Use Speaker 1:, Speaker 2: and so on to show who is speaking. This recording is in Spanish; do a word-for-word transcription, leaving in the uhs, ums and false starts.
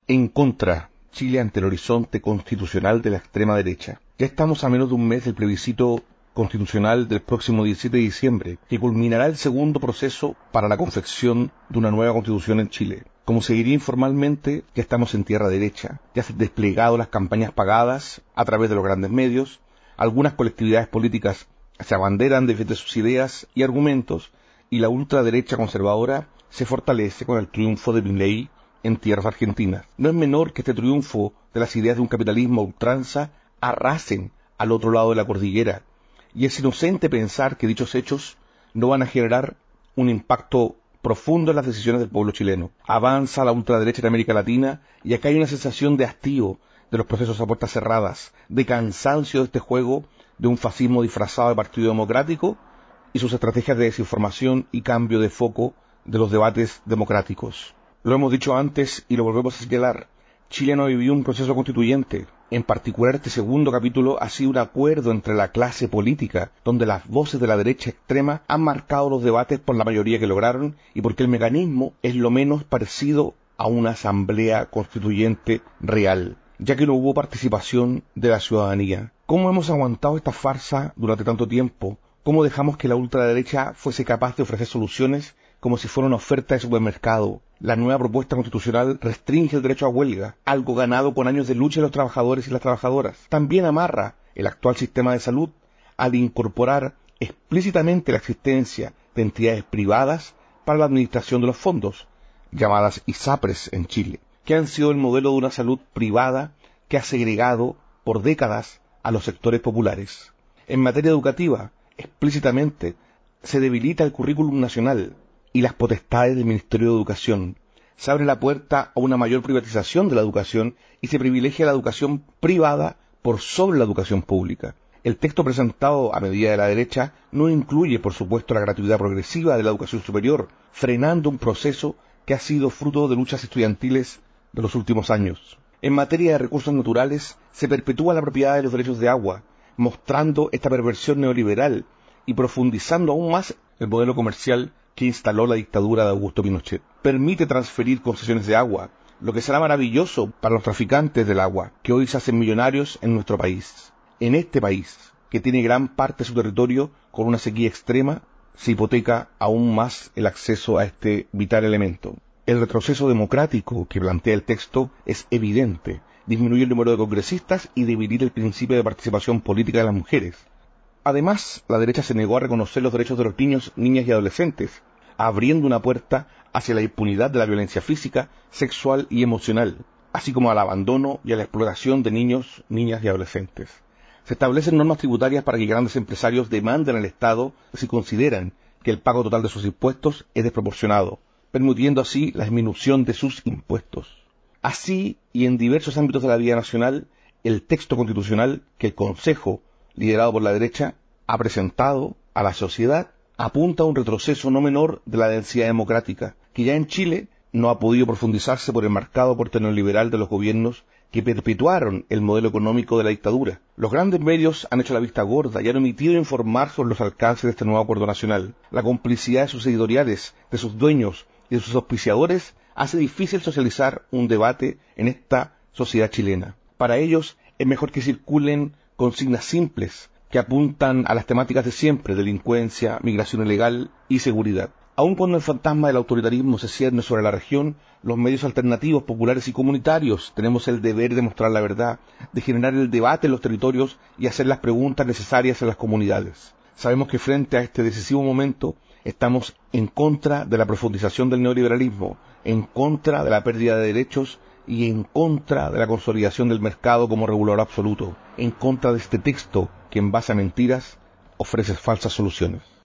Speaker 1: En contra, Chile ante el horizonte constitucional de la extrema derecha. Ya estamos a menos de un mes del plebiscito constitucional del próximo diecisiete de diciembre, que culminará el segundo proceso para la confección de una nueva constitución en Chile. Como se diría informalmente, ya estamos en tierra derecha, ya se han desplegado las campañas pagadas a través de los grandes medios, algunas colectividades políticas se abanderan de sus ideas y argumentos, y la ultraderecha conservadora se fortalece con el triunfo de Milei en tierras argentinas. No es menor que este triunfo de las ideas de un capitalismo a ultranza arrasen al otro lado de la cordillera, y es inocente pensar que dichos hechos no van a generar un impacto profundo en las decisiones del pueblo chileno. Avanza la ultraderecha en América Latina y acá hay una sensación de hastío de los procesos a puertas cerradas, de cansancio de este juego de un fascismo disfrazado de Partido Democrático y sus estrategias de desinformación y cambio de foco de los debates democráticos. Lo hemos dicho antes y lo volvemos a señalar. Chile no ha vivido un proceso constituyente. En particular, este segundo capítulo ha sido un acuerdo entre la clase política, donde las voces de la derecha extrema han marcado los debates por la mayoría que lograron y porque el mecanismo es lo menos parecido a una asamblea constituyente real, ya que no hubo participación de la ciudadanía. ¿Cómo hemos aguantado esta farsa durante tanto tiempo? ¿Cómo dejamos que la ultraderecha fuese capaz de ofrecer soluciones como si fuera una oferta de supermercado? La nueva propuesta constitucional restringe el derecho a huelga, algo ganado con años de lucha de los trabajadores y las trabajadoras. También amarra el actual sistema de salud al incorporar explícitamente la existencia de entidades privadas para la administración de los fondos, llamadas ISAPRES en Chile, que han sido el modelo de una salud privada que ha segregado por décadas a los sectores populares. En materia educativa, explícitamente, se debilita el currículum nacional y las potestades del Ministerio de Educación. Se abre la puerta a una mayor privatización de la educación y se privilegia la educación privada por sobre la educación pública. El texto presentado a medida de la derecha no incluye, por supuesto, la gratuidad progresiva de la educación superior, frenando un proceso que ha sido fruto de luchas estudiantiles de los últimos años. En materia de recursos naturales, se perpetúa la propiedad de los derechos de agua, mostrando esta perversión neoliberal y profundizando aún más el modelo comercial que instaló la dictadura de Augusto Pinochet. Permite transferir concesiones de agua, lo que será maravilloso para los traficantes del agua, que hoy se hacen millonarios en nuestro país. En este país, que tiene gran parte de su territorio con una sequía extrema, se hipoteca aún más el acceso a este vital elemento. El retroceso democrático que plantea el texto es evidente. Disminuye el número de congresistas y debilita el principio de participación política de las mujeres. Además, la derecha se negó a reconocer los derechos de los niños, niñas y adolescentes, abriendo una puerta hacia la impunidad de la violencia física, sexual y emocional, así como al abandono y a la explotación de niños, niñas y adolescentes. Se establecen normas tributarias para que grandes empresarios demanden al Estado si consideran que el pago total de sus impuestos es desproporcionado, permitiendo así la disminución de sus impuestos. Así, y en diversos ámbitos de la vida nacional, el texto constitucional que el Consejo, liderado por la derecha, ha presentado a la sociedad, apunta a un retroceso no menor de la densidad democrática, que ya en Chile no ha podido profundizarse por el marcado porte neoliberal de los gobiernos que perpetuaron el modelo económico de la dictadura. Los grandes medios han hecho la vista gorda y han omitido informar sobre los alcances de este nuevo acuerdo nacional. La complicidad de sus editoriales, de sus dueños y de sus auspiciadores hace difícil socializar un debate en esta sociedad chilena. Para ellos es mejor que circulen consignas simples que apuntan a las temáticas de siempre: delincuencia, migración ilegal y seguridad. Aun cuando el fantasma del autoritarismo se cierne sobre la región, los medios alternativos, populares y comunitarios tenemos el deber de mostrar la verdad, de generar el debate en los territorios y hacer las preguntas necesarias en las comunidades. Sabemos que frente a este decisivo momento estamos en contra de la profundización del neoliberalismo, en contra de la pérdida de derechos y en contra de la consolidación del mercado como regulador absoluto, en contra de este texto que en base a mentiras ofrece falsas soluciones.